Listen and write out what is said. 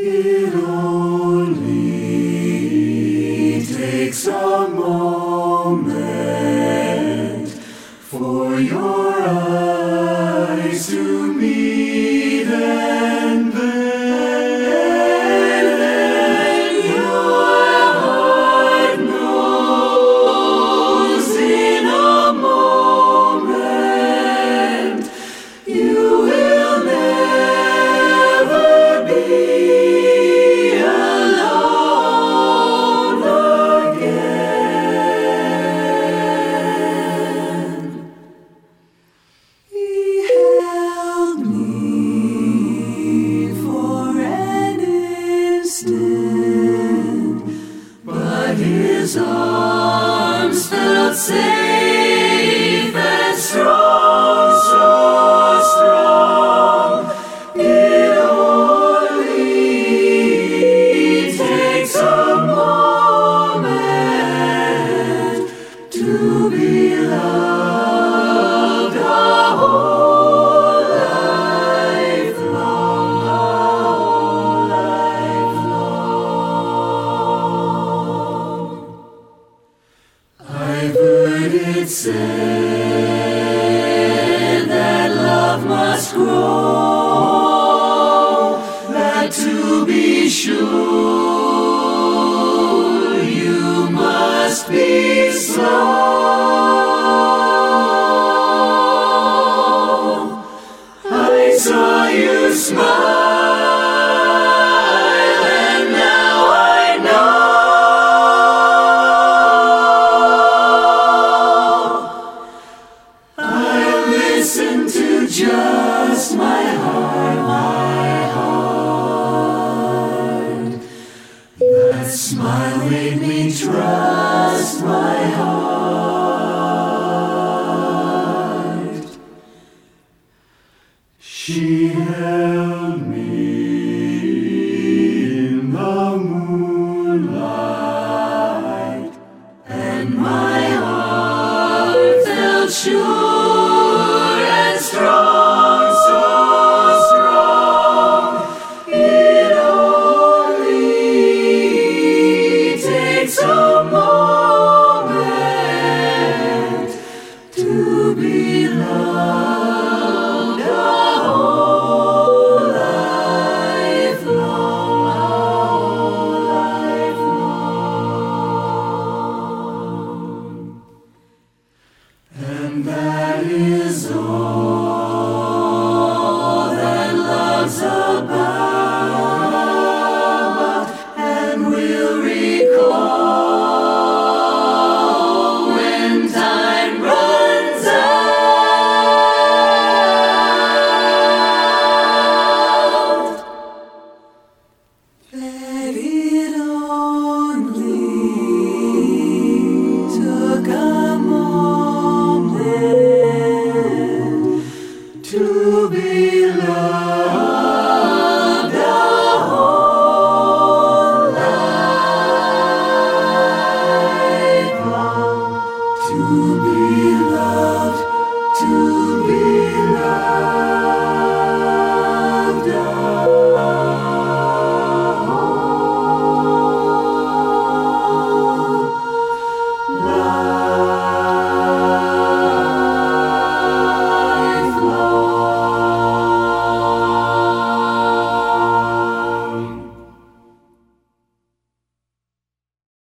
It only takes a moment for your eyes to meet, and then your heart knows in a moment you will never be alone again. He held me for an instant, but his arms felt safe and strong, so strong. It only takes a moment to be loved a whole life long, a whole life long. I've heard it said that love must grow, that to be sure you must be slow. I saw you smile, and now I know. I listen to just my heart, my heart. That smiling